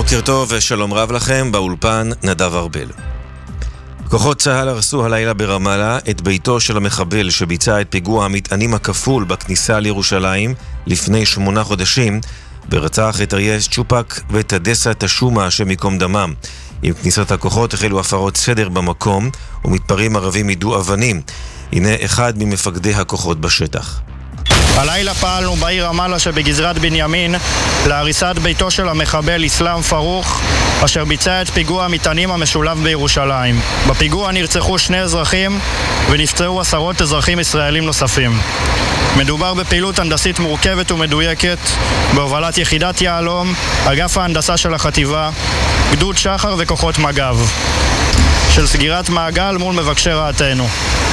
בוקר טוב ושלום רב לכם, באולפן נדב ארבל. כוחות צה"ל הרסו הלילה ברמאללה את ביתו של המחבל שביצע את פיגוע המטענים הכפול בכניסה לירושלים לפני 8 חודשים, ורצח את אריה צ'ופק ואת הדסה תשומה שמקום דמם. עם כניסת הכוחות החלו הפרות סדר במקום, ומתפרעים ערבים יידו אבנים. הנה אחד ממפקדי הכוחות בשטח. הלילה פעלנו בעיר רמאללה שבגזרת בנימין להריסת ביתו של המחבל אסלאם פרוך, אשר ביצע את פיגוע המטענים המשולב בירושלים. בפיגוע נרצחו 2 אזרחים ונפצעו 10 אזרחים ישראלים נוספים. מדובר בפעילות הנדסית מורכבת ומדויקת בהובלת יחידת יעלום, אגף ההנדסה של החטיבה, גדוד שחר וכוחות מג"ב, של סגירת מעגל מול מבקשי רעתנו.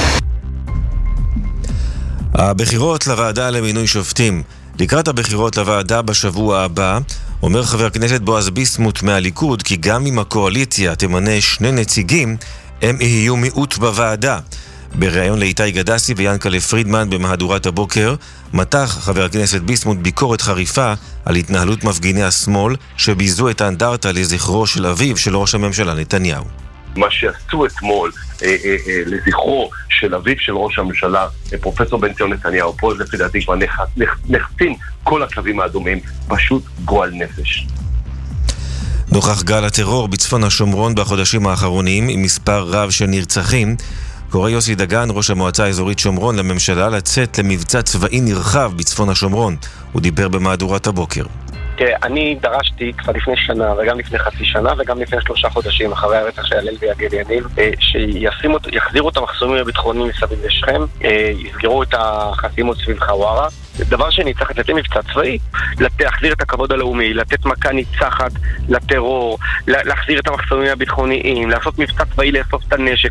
הבחירות לוועדה למינוי שופטים. לקראת הבחירות לוועדה בשבוע הבא, אומר חבר הכנסת בועז ביסמוט מהליכוד כי גם אם הקואליציה תמנה 2 נציגים, הם יהיו מיעוט בוועדה. בריאיון לאיתי גדסי ויאנקלה פרידמן במהדורת הבוקר, מתח חבר הכנסת ביסמוט ביקורת חריפה על התנהלות מפגיני השמאל שביזו את האנדרטה לזכרו של אביו של ראש הממשלה נתניהו. מה שעשו אתמול לזכרו של אביו של ראש הממשלה, פרופסור בן ציון נתניהו, פה לפי דעתי כבר נחצים כל הקווים האדומים, פשוט גועל נפש. נוכח גל הטרור בצפון השומרון בחודשים האחרונים עם מספר רב של נרצחים, קורא יוסי דגן, ראש המועצה האזורית שומרון, לממשלה לצאת למבצע צבאי נרחב בצפון השומרון. הוא דיבר במהדורת הבוקר. אני דרשתי כבר לפני שנה וגם לפני חצי שנה וגם לפני 3 חודשים אחרי הרצח של הלל ויגל יניב שיחזירו את המחסומים הביטחוניים מסביב לשכם, יסגרו את החסימות סביב חווארה. דבר שני, צריך לתת מבצע צבאי, להחזיר את הכבוד הלאומי, לתת מכה ניצחת לטרור, להחזיר את המחסומים הביטחוניים, לעשות מבצע צבאי, לאסוף את הנשק.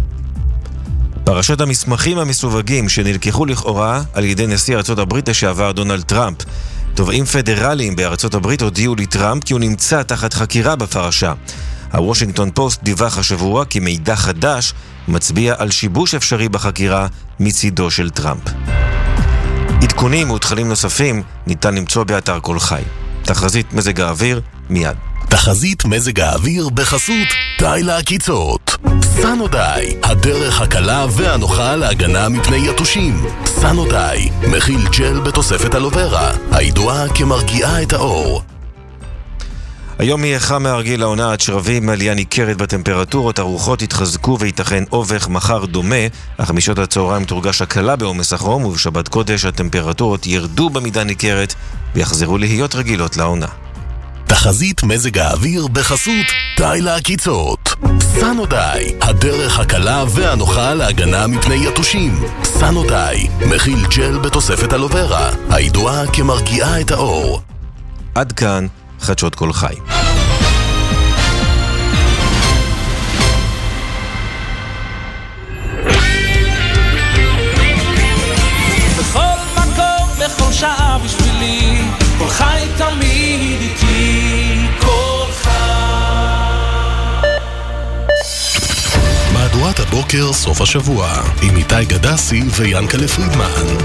פרשת המסמכים המסווגים שנלקחו לכאורה על ידי נשיא ארצות הברית לשעבר דונלד טראמפ. תובעים פדרליים בארצות הברית הודיעו לטראמפ כי הוא נמצא תחת חקירה בפרשה. הוושינגטון פוסט דיווח השבוע כי מידע חדש מצביע על שיבוש אפשרי בחקירה מצידו של טראמפ. עדכונים ותכנים נוספים ניתן למצוא באתר כל חי. תחזית מזג האוויר מיד. תחזית מזג האוויר בחסות די לעקיצות. סנודיי, הדרך הקלה והנוחה להגנה מפני יתושים. סנודיי, מכיל ג'ל בתוספת אלוברה, הידועה כמרגיעה את האור. היום יהיה חם מהרגיל לעונה עד שרבים, עלייה ניכרת בטמפרטורות, הרוחות יתחזקו וייתכן אובך מחר דומה, אך משעות הצהריים תורגש הקלה בעומס החום, ובשבת קודש הטמפרטורות ירדו במידה ניכרת ויחזרו להיות רגילות לעונה. תחזית מזג האוויר בחסות די לעקיצות. סנודיי, הדרך הקלה והנוחה להגנה מפני יתושים. סנודיי, מכיל ג'ל בתוספת אלוברה, הידועה כמרגיעה את האור. עד כאן חדשות כל חי. בכל מקום, בכל שעה בשבילי, כל חי תמיד איתי, כל חי. מהדורת הבוקר סוף השבוע עם איתי גדסי ויאנקלה פרידמן.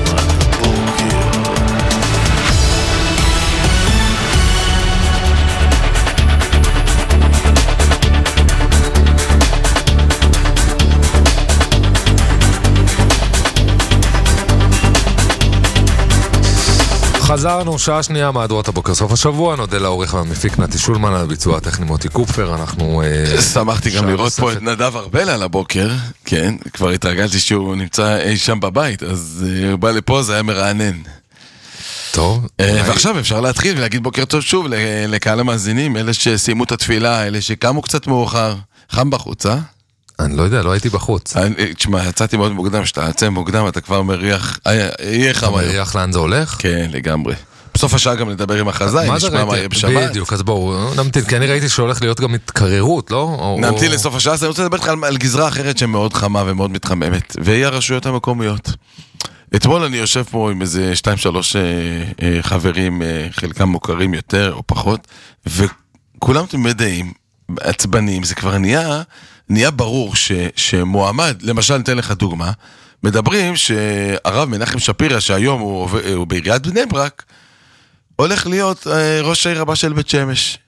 חזרנו, שעה שנייה מהדורת הבוקר סוף השבוע. נודה לעורך והמפיק נתי שולמן על ביצוע הטכני מוטי קופר. אנחנו שמחתי גם לראות פה את נדב ארבל על הבוקר. כן, כבר התרגלתי שהוא נמצא אי שם בבית, אז הוא בא לפה, זה היה מרענן. טוב, ועכשיו אפשר להתחיל ולהגיד בוקר טוב שוב לקהל המאזינים, אלה שסיימו את התפילה, אלה שקמו קצת מאוחר. חם בחוץ, אה? אני לא יודע, לא הייתי בחוץ. תשמע, יצאתי מאוד מוקדם, שאתה יצא מוקדם, אתה כבר מריח, יהיה חם היום. מריח לאן זה הולך? כן, לגמרי. בסוף השעה גם נדבר עם החזאי, נשמע מה יהיה בשבת. בדיוק, אז בואו נמתין, כי אני ראיתי שהולך להיות גם התקררות, לא? נמתין לסוף השעה, אז אני רוצה לדבר איתך על גזרה אחרת שמאוד חמה ומאוד מתחממת, והיא הרשויות המקומיות. אתמול אני יושב פה עם איזה 2-3 חברים, חלקם מוכרים יותר או פחות, וכולם מדעים, עצבנים, זה כבר נהיה ברור שמועמד, למשל ניתן לך דוגמה, מדברים שהרב מנחם שפירא, שהיום הוא בעיריית בני ברק, הולך להיות ראש העיר הבא של בית שמש.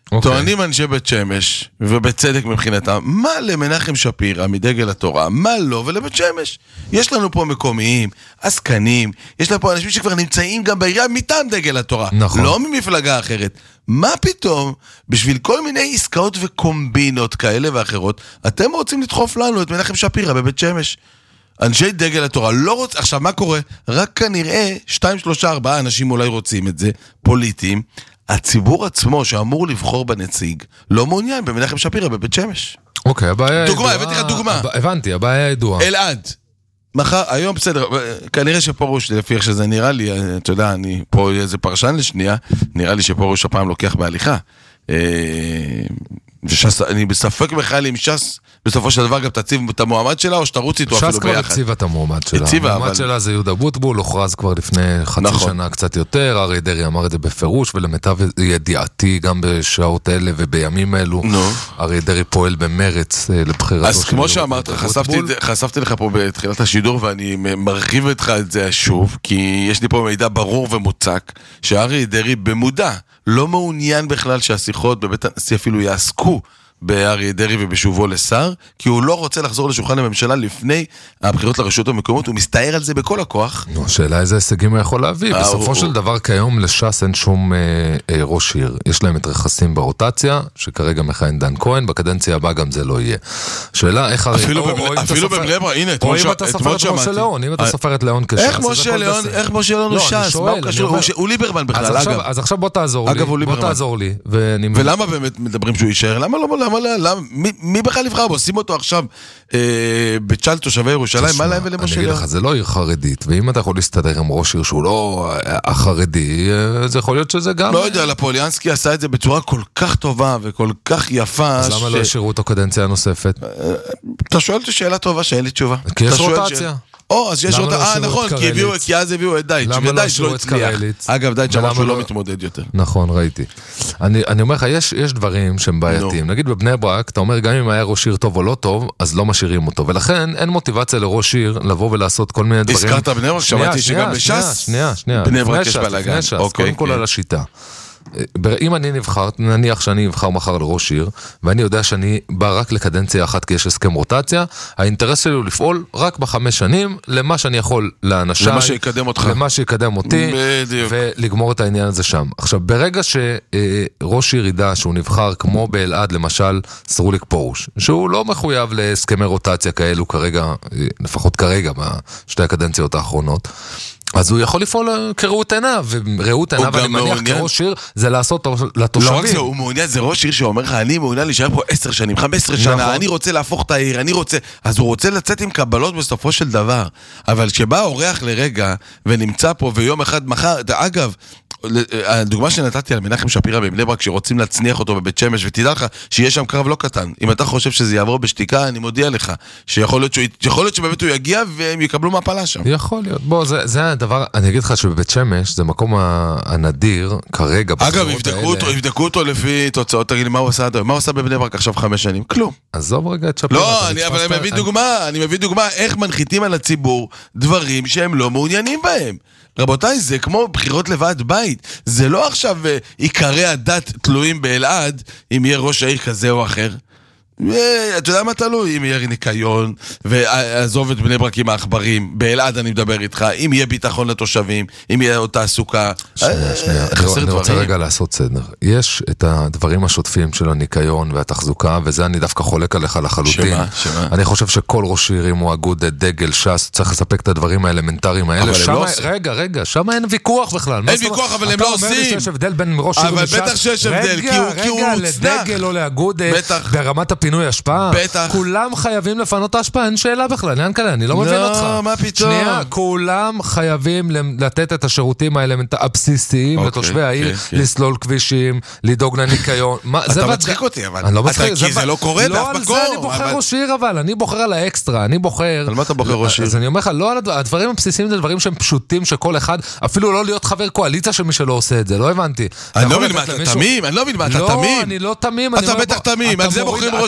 טוענים אנשי בית שמש, ובצדק מבחינתם, מה למנחם שפירא מדגל התורה, מה לא ולבית שמש? יש לנו פה מקומיים, עסקנים, יש לנו פה אנשים שכבר נמצאים גם בעירייה מטעם דגל התורה, לא ממפלגה אחרת. מה פתאום, בשביל כל מיני עסקאות וקומבינות כאלה ואחרות, אתם רוצים לדחוף לנו את מנחם שפירא בבית שמש? אנשי דגל התורה לא רוצים, עכשיו מה קורה? רק כנראה 2, 3, 4 אנשים אולי רוצים את זה, פוליטיים, הציבור עצמו שאמור לבחור בנציג לא מעוניין במנחם שפירא בבית שמש. אוקיי, הבעיה דוגמה, הבאתי לך דוגמה. הבנתי, הבעיה ידועה. אלעד. מחר, היום בסדר, כנראה שפורוש, לפי איך שזה נראה לי, אתה יודע, אני פה איזה פרשן לשנייה, נראה לי שפורוש הפעם לוקח בהליכה. אני בספק בכלל עם ש"ס, בסופו של דבר גם תציב את המועמד שלה, או שתרוץ איתו אפילו ביחד. ש"ס כבר הציבה את המועמד שלה. המועמד שלה זה יהודה בוטבול, הוכרז כבר לפני חצי שנה קצת יותר, אריה דרעי אמר את זה בפירוש, ולמיטב ידיעתי גם בשעות אלה ובימים אלו, אריה דרעי פועל במרץ לבחירתו. אז כמו שאמרת, חשפתי לך פה בתחילת השידור, ואני מרחיב איתך את זה שוב, כי יש לי פה מידע ברור ומוצק, שאריה דרעי במודע לא מעוניין בכלל שהשיחות בבית הנשיא אפילו יעסקו באריה דרעי ובשובו לשר, כי הוא לא רוצה לחזור לשולחן הממשלה לפני הבחירות לרשויות המקומיות, הוא מסתער על זה בכל הכוח. שאלה איזה הישגים הוא יכול להביא. בסופו של דבר כיום לש"ס אין שום ראש עיר. יש להם את רכסים ברוטציה, שכרגע מכהן דן כהן, בקדנציה הבאה גם זה לא יהיה. שאלה איך... אפילו בבני ברק, הנה, או אם אתה סופר את משה ליאון, אם אתה סופר את ליאון כש"ס. איך משה ליאון הוא ש"ס? מה הוא קשור? הוא ליברמן בכלל, אגב. אז עכשיו בוא תעזור לי. ולמה באמת מדברים שהוא יישאר? למה לא? מי בכלל נבחר בו? שים אותו עכשיו בצ'אל תושבי ירושלים, מה להם ולמשה ליאון? אני אגיד לך, זה לא עיר חרדית, ואם אתה יכול להסתדר עם ראש עיר שהוא לא החרדי, זה יכול להיות שזה גם... לא יודע, לפוליאנסקי עשה את זה בצורה כל כך טובה וכל כך יפה. אז למה לא השאירו אותו קדנציה נוספת? אתה שואל אותי שאלה טובה שאין לי תשובה. כי יש רוטציה. אז יש רוטציה, נכון, כי אז הביאו את דייץ' ודייץ' לא הצליח. אגב, דייץ' אמר שהוא לא מתמודד יותר. נכון, ראיתי. אני אומר לך, יש דברים שהם בעייתיים. נגיד בבני ברק, אתה אומר, גם אם היה ראש עיר טוב או לא טוב, אז לא משאירים אותו. ולכן אין מוטיבציה לראש עיר לבוא ולעשות כל מיני דברים. הזכרת בני ברק, שמעתי שגם בש"ס. שנייה. בני ברק יש בלגן. קודם כל על השיטה. אם אני נבחר, נניח שאני נבחר מחר לראש עיר, ואני יודע שאני בא רק לקדנציה אחת כי יש הסכם רוטציה, האינטרס שלי הוא לפעול רק ב5 שנים, למה שאני יכול לאנשי, למה שיקדם אותך, למה שיקדם אותי, ולגמור את העניין הזה שם. עכשיו, ברגע שראש עיר ידע שהוא נבחר כמו באלעד, למשל, סרוליק פורוש, שהוא לא מחויב להסכמי רוטציה כאלו כרגע, לפחות כרגע, בשתי הקדנציות האחרונות, אז הוא יכול לפעול כראות עיניו, וראות עיניו אני מניח כראש עיר, זה לעשות לתושבים. לא רק זה, הוא מעוניין, זה ראש עיר שאומר לך, אני מעוניין להישאר פה 10 שנים, 15 שנה, אני רוצה להפוך את העיר, אני רוצה, אז הוא רוצה לצאת עם קבלות בסופו של דבר. אבל כשבא אורח לרגע, ונמצא פה, ויום אחד מחר, אגב, הדוגמה שנתתי על מנחם שפירא בבני ברק, שרוצים להצניח אותו בבית שמש, ותדע לך שיש שם קרב לא קטן. אם אתה חושב שזה יעבור בשתיקה, אני מודיע לך, שיכול להיות שבאמת הוא יגיע, והם יקבלו מהפלה שם. יכול להיות. בוא, זה הדבר, אני אגיד לך שבבית שמש, זה מקום הנדיר, כרגע. אגב, יבדקו אותו לפי תוצאות, תגיד לי, מה הוא עשה עד היום? מה הוא עשה בבני ברק עכשיו 5 שנים? כלום. עזוב רגע את שפירא. לא, אבל אני מביא דוגמה, איך מנחיתים על הציבור דברים שהם לא מעוניינים בהם. רבותיי, זה כמו בחירות לוועד בית. זה לא עכשיו עיקרי הדת תלויים באלעד, אם יהיה ראש העיר כזה או אחר. אתה יודע מה תלוי? אם יהיה ניקיון, ועזוב את בני ברק עם האחברים, באלעד אני מדבר איתך, אם יהיה ביטחון לתושבים, אם יהיה עוד תעסוקה. שנייה, אני רוצה רגע לעשות סדר. יש את הדברים השוטפים של הניקיון והתחזוקה, וזה אני דווקא חולק עליך לחלוטין. אני חושב שכל ראש עיר, אם הוא אגוד דגל ש"ס, צריך לספק את הדברים האלמנטריים האלה. רגע, שם אין ויכוח בכלל. אין ויכוח, אבל הם לא עושים. אתה אומר לי שיש הבדל בין ראש עיר לש"ס. אבל בטח שיש הבדל, כי הוא מוצנח. לדגל או לאגוד ברמת פינוי השפעה, בטח. כולם חייבים לפנות את ההשפעה, אין שאלה בכלל, אני לא מבין אותך. לא, מה פתאום? שנייה, כולם חייבים לתת את השירותים הבסיסיים לתושבי העיר, לסלול כבישים, לדאוג לניקיון. אתה מצחיק אותי, אבל. אני לא מצחיק. כי זה לא קורה באף מקום. לא על זה אני בוחר ראש עיר, אבל אני בוחר על האקסטרה, אני בוחר... על מה אתה בוחר ראש עיר? אז אני אומר לך, לא על הדברים הבסיסיים, זה דברים שהם פשוטים שכל אחד, אפילו לא להיות חבר קואליציה של מי שלא עושה את זה, לא הבנתי. אני לא מבין מה אתה תמים, לא, אני לא תמים. אתה בטח תמים, על זה בוחרים ראש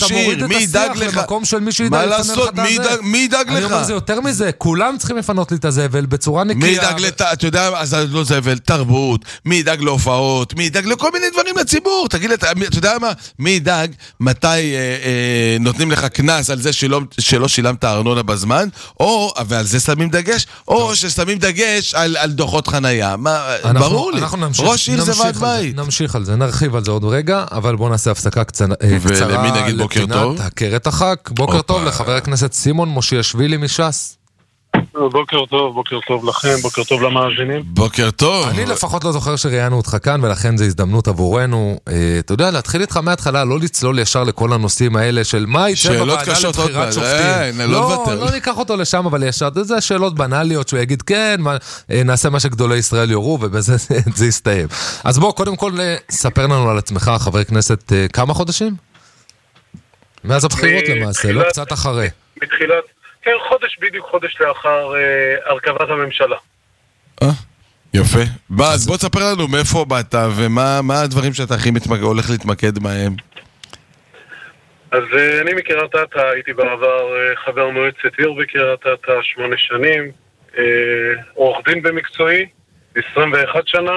ראש עיר, מי ידאג לך? למקום של מי שידאג מה לעשות? מי ידאג לך? אני אומר, זה יותר מזה, כולם צריכים לפנות לי את הזבל בצורה נקייה. מי ידאג אתה יודע, אז לא זבל, תרבות, מי ידאג להופעות, מי ידאג לכל מיני דברים לציבור, תגיד, אתה יודע מה? מי ידאג מתי נותנים לך כנס על זה שלא שילמת ארנונה בזמן, ועל זה שמים דגש, או ששמים דגש על דוחות חנייה. ברור לי, ראש עיר זה ועד בית. נמשיך על זה, נרחיב על זה עוד רגע, אבל בואו נעשה הפסקה קצרה ולמי נגיד בוקר טוב? הכרת החק. בוקר טוב לחבר הכנסת סימון מושיאשוילי מש"ס. בוקר טוב לכם, בוקר טוב למאזינים. בוקר טוב. אני לפחות לא זוכר שראיינו אותך כאן, ולכן זו הזדמנות עבורנו. אתה יודע, להתחיל איתך מההתחלה, לא לצלול ישר לכל הנושאים האלה של מה יצא בוועדה לבחירת שופטים. לא ניקח אותו לשם, אבל ישר, זה שאלות בנאליות, שהוא יגיד כן, נעשה מה שגדולי ישראל יורו, ובזה זה יסתיים. אז בוא, קודם כל, ספר לנו על עצמך, חבר כנסת, כמה חודשים? מאז הבחירות למעשה, לא קצת אחרי. מתחילת כן, בדיוק חודש לאחר הרכבת הממשלה. יפה. אז בוא תספר לנו מאיפה באת ומה הדברים שאתה הכי הולך להתמקד מהם. אז אני מקריית אתא, הייתי בעבר חבר מועצת עיר בקריית אתא 8 שנים, עורך דין במקצועי, 21 שנה.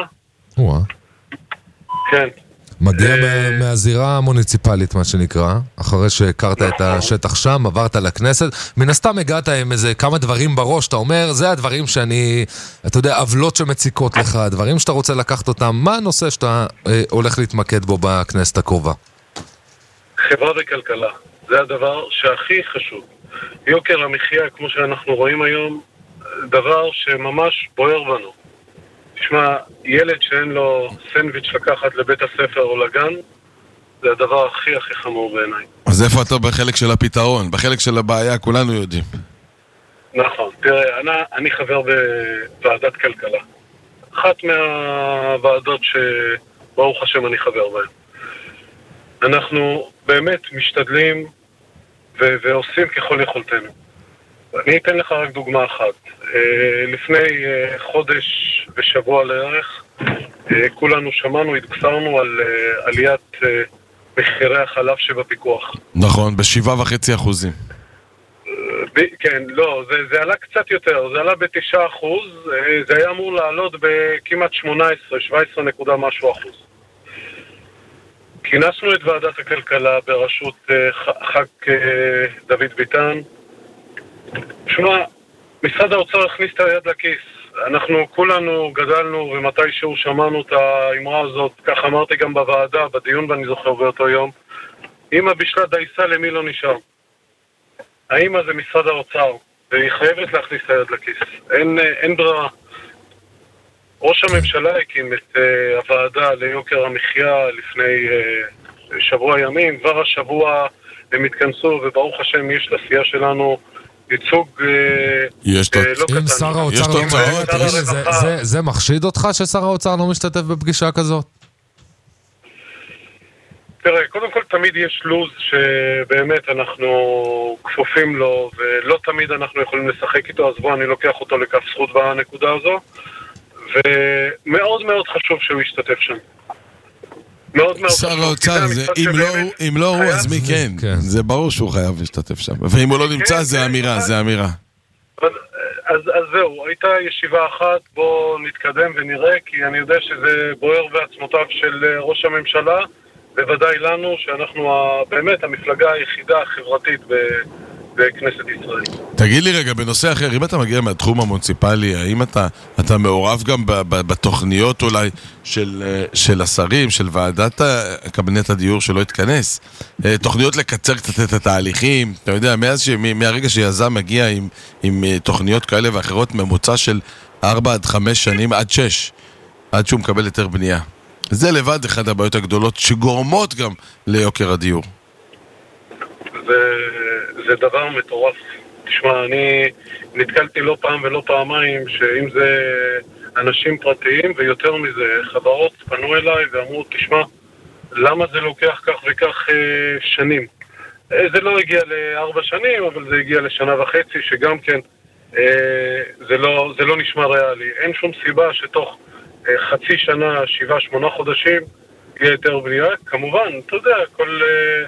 כן. מגיע מהזירה המוניציפלית, מה שנקרא, אחרי שהכרת את השטח שם, עברת לכנסת, מן הסתם הגעת עם איזה כמה דברים בראש, אתה אומר, זה הדברים אתה יודע, עוולות שמציקות לך, הדברים שאתה רוצה לקחת אותם, מה הנושא שאתה הולך להתמקד בו בכנסת הקרובה? חברה וכלכלה, זה הדבר שהכי חשוב. יוקר המחיה, כמו שאנחנו רואים היום, דבר שממש בוער בנו. תשמע, ילד שאין לו סנדוויץ' לקחת לבית הספר או לגן, זה הדבר הכי חמור בעיניי. אז איפה אתה בחלק של הפתרון? בחלק של הבעיה כולנו יודעים. נכון, תראה, אני חבר בוועדת כלכלה. אחת מהוועדות שברוך השם אני חבר בהן. אנחנו באמת משתדלים ועושים ככל יכולתנו. אני אתן לך רק דוגמה אחת. לפני חודש ושבוע לערך, כולנו שמענו, התבשרנו על עליית מחירי החלב שבפיקוח. נכון, ב7.5%. כן, לא, זה עלה קצת יותר, זה עלה ב9%, זה היה אמור לעלות בכמעט 17 נקודה משהו אחוז. כינסנו את ועדת הכלכלה בראשות ח"כ דוד ביטן. שמע, משרד האוצר הכניס את היד לכיס. אנחנו כולנו גדלנו ומתישהו שמענו את האמרה הזאת, כך אמרתי גם בוועדה, בדיון ואני זוכר באותו יום. אמא בשלה דייסה, למי לא נשאר? האמא זה משרד האוצר, והיא חייבת להכניס את היד לכיס. אין ברירה. ראש הממשלה הקים את הוועדה ליוקר המחיה לפני שבוע ימים, כבר השבוע הם התכנסו וברוך השם יש לסיעה שלנו ייצוג לא קטן. אם שר האוצר לא משתתף, זה מחשיד אותך ששר האוצר לא משתתף בפגישה כזאת? תראה, קודם כל תמיד יש לוז שבאמת אנחנו כפופים לו ולא תמיד אנחנו יכולים לשחק איתו, אז בוא אני לוקח אותו לכף זכות בנקודה הזו ומאוד מאוד חשוב שהוא ישתתף שם. שר האוצר, אם לא הוא, אז מי כן? זה ברור שהוא חייב להשתתף שם. ואם הוא לא נמצא, זה אמירה, זה אמירה. אז זהו, הייתה ישיבה אחת, בואו נתקדם ונראה, כי אני יודע שזה בוער בעצמותיו של ראש הממשלה, בוודאי לנו, שאנחנו באמת המפלגה היחידה החברתית בכנסת ישראל. תגיד לי רגע, בנושא אחר, אם אתה מגיע מהתחום המוניציפלי, האם אתה מעורב גם בתוכניות אולי של השרים, של ועדת קבינט הדיור שלא התכנס? תוכניות לקצר קצת את התהליכים, אתה יודע, מהרגע שיזם מגיע עם תוכניות כאלה ואחרות, ממוצע של 4 עד 5 שנים, עד 6, עד שהוא מקבל יותר בנייה. זה לבד אחד הבעיות הגדולות שגורמות גם ליוקר הדיור. זה דבר מטורף. תשמע, אני נתקלתי לא פעם ולא פעמיים שאם זה אנשים פרטיים ויותר מזה, חברות פנו אליי ואמרו, תשמע, למה זה לוקח כך וכך שנים? זה לא הגיע ל4 שנים, אבל זה הגיע ל1.5 שגם כן זה לא נשמע ריאלי. אין שום סיבה שתוך חצי שנה, 7-8 חודשים יהיה יותר בנייה. כמובן, אתה יודע,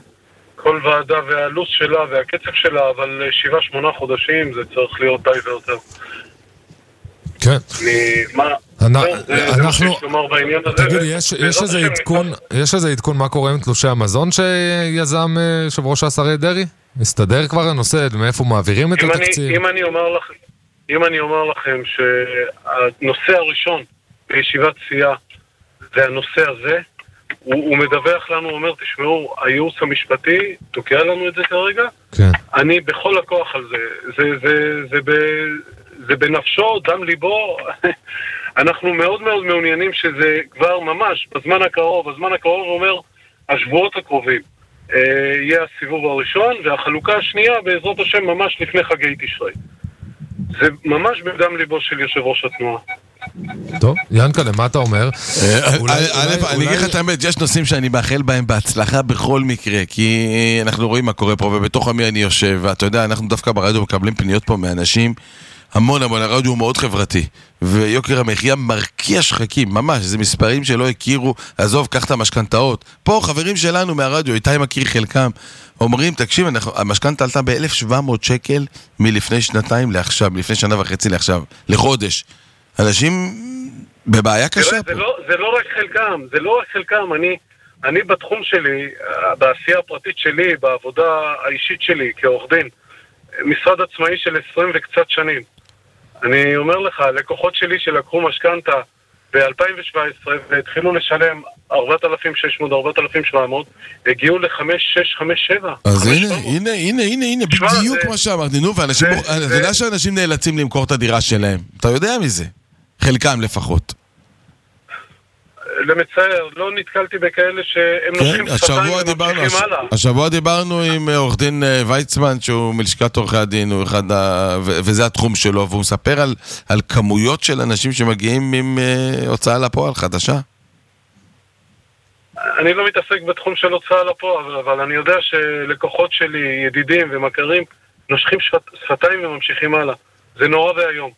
כל ועדה והלו"ז שלה והקצב שלה, אבל 7-8 חודשים זה צריך להיות די ויותר. כן. אנחנו... תגיד, יש איזה עדכון מה קורה עם תלושי המזון שיזם יושב ראש השרי דרעי? מסתדר כבר הנושא, מאיפה מעבירים את התקציב? אם אני אומר לכם שהנושא הראשון בישיבת סיעה זה הנושא הזה, הוא מדווח לנו, הוא אומר, תשמעו, הייעוץ המשפטי תוקע לנו את זה כרגע, כן. אני בכל הכוח על זה, זה בנפשו, דם ליבו, אנחנו מאוד מאוד מעוניינים שזה כבר ממש בזמן הקרוב, אומר, השבועות הקרובים יהיה הסיבוב הראשון, והחלוקה השנייה בעזרת השם ממש לפני חגי תשרי. זה ממש בדם ליבו של יושב ראש התנועה. טוב, ינקה, למה אתה אומר? אני אגיד לך את האמת, יש נושאים שאני מאחל בהם בהצלחה בכל מקרה, כי אנחנו רואים מה קורה פה, ובתוך עמי אני יושב, ואתה יודע, אנחנו דווקא ברדיו מקבלים פניות פה מאנשים, המון, הרדיו הוא מאוד חברתי, ויוקר המחיה מרקיע שחקים, ממש, זה מספרים שלא הכירו, עזוב, קח את המשכנתאות. פה חברים שלנו מהרדיו, איתי מכיר חלקם, אומרים, תקשיב, המשכנתה עלתה ב-1,700 שקל מלפני שנתיים לעכשיו, מלפני שנה וחצי לעכשיו, לחודש. אנשים בבעיה קשה פה. זה לא רק חלקם, אני בתחום שלי, בעשייה הפרטית שלי, בעבודה האישית שלי כעורך דין, משרד עצמאי של 20 וקצת שנים. אני אומר לך, לקוחות שלי שלקחו משכנתה ב-2017 והתחילו לשלם 4,600, 4,700, הגיעו ל-5,600, 5,700. אז הנה, בדיוק מה שאמרתי. נו, ואנשים, אתה יודע שאנשים נאלצים למכור את הדירה שלהם. אתה יודע מזה. חלקם לפחות. למצער, לא נתקלתי בכאלה שהם נושכים שפתיים וממשיכים הלאה. השבוע דיברנו עם עורך דין ויצמן, שהוא מלשכת עורכי הדין, וזה התחום שלו, והוא מספר על כמויות של אנשים שמגיעים עם הוצאה לפועל חדשה. אני לא מתעסק בתחום של הוצאה לפועל, אבל אני יודע שלקוחות שלי, ידידים ומכרים, נושכים שפתיים וממשיכים הלאה. זה נורא והיום.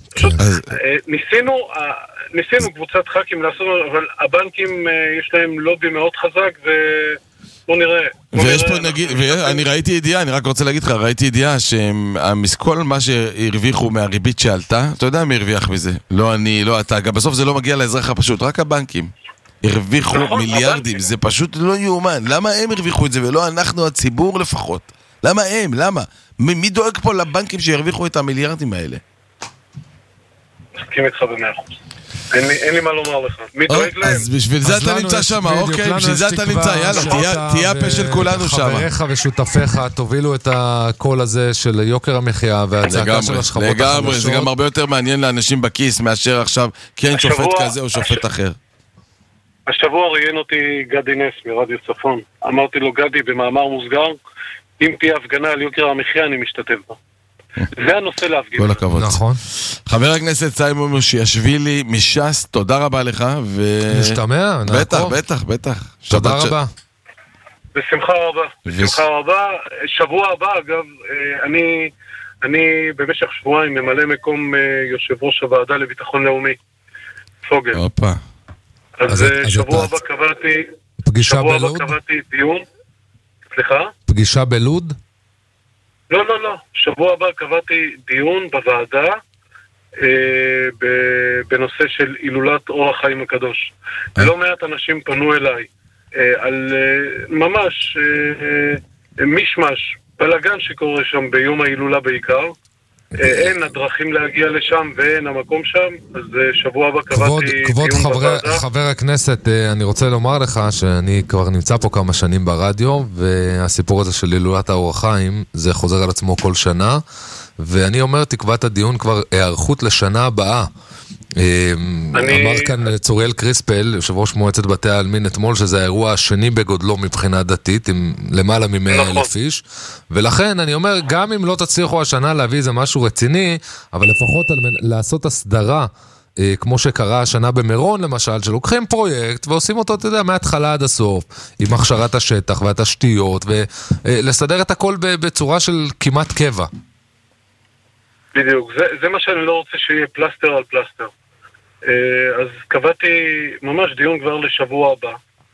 ניסינו קבוצת ח"כים לעשות, אבל הבנקים יש להם לובי מאוד חזק, ובוא נראה. ויש פה נגיד, ואני ראיתי ידיעה, אני רק רוצה להגיד לך, ראיתי ידיעה שכל מה שהרוויחו מהריבית שעלתה, אתה יודע מי הרוויח מזה? לא אני, לא אתה, גם בסוף זה לא מגיע לאזרח הפשוט, רק הבנקים הרוויחו מיליארדים, זה פשוט לא יאומן. למה הם הרוויחו את זה ולא אנחנו, הציבור לפחות? למה הם? למה? מי דואג פה לבנקים שירוויחו את המיליארדים האלה? מסכים איתך ב100%. אין לי מה לומר לך. מי דואג להם? אז בשביל זה אתה נמצא שם, אוקיי? בשביל זה אתה נמצא, יאללה, תהיה הפה של כולנו שם. חבריך ושותפיך תובילו את הקול הזה של יוקר המחיה והצעקה של השכבות החלשות. לגמרי, זה גם הרבה יותר מעניין לאנשים בכיס מאשר עכשיו כן שופט כזה או שופט אחר. השבוע ראיין אותי גדי נס מרדיו צפון. אמרתי לו, גדי, במאמר מוסגר, אם תהיה הפגנה על יוקר המחיה אני משתתף בה. זה הנושא להפגיש. כל הכבוד. נכון. חבר הכנסת סיימון מושיאשוילי מש"ס, תודה רבה לך. משתמע, נעקוב. בטח. תודה רבה. בשמחה רבה. שבוע הבא, אגב, אני במשך שבועיים ממלא מקום יושב ראש הוועדה לביטחון לאומי, פוגל. אז שבוע הבא קבעתי... פגישה בלוד? שבוע הבא קבעתי דיון. סליחה? פגישה בלוד? לא. שבוע הבא קבעתי דיון בוועדה בנושא של הילולת אור החיים הקדוש. לא מעט אנשים פנו אליי על ממש משמש, בלגן שקורה שם ביום ההילולה בעיקר. אין הדרכים להגיע לשם ואין המקום שם, אז שבוע הבא קבעתי דיון בוועדה. כבוד חבר הכנסת, אני רוצה לומר לך שאני כבר נמצא פה כמה שנים ברדיו, והסיפור הזה של הילולת האור החיים, זה חוזר על עצמו כל שנה, ואני אומר, תקבע את הדיון כבר הערכות לשנה הבאה. אמר כאן צוריאל קריספל, יושב ראש מועצת בתי העלמין אתמול, שזה האירוע השני בגודלו מבחינה דתית, עם למעלה מ100,000 איש, ולכן אני אומר, גם אם לא תצליחו השנה להביא איזה משהו רציני, אבל לפחות לעשות הסדרה, כמו שקרה השנה במירון למשל, שלוקחים פרויקט ועושים אותו, אתה יודע, מההתחלה עד הסוף, עם הכשרת השטח והתשתיות, ולסדר את הכל בצורה של כמעט קבע. בדיוק, זה מה שאני לא רוצה שיהיה פלסטר על פלסטר. אז קבעתי ממש דיון כבר לשבוע הבא,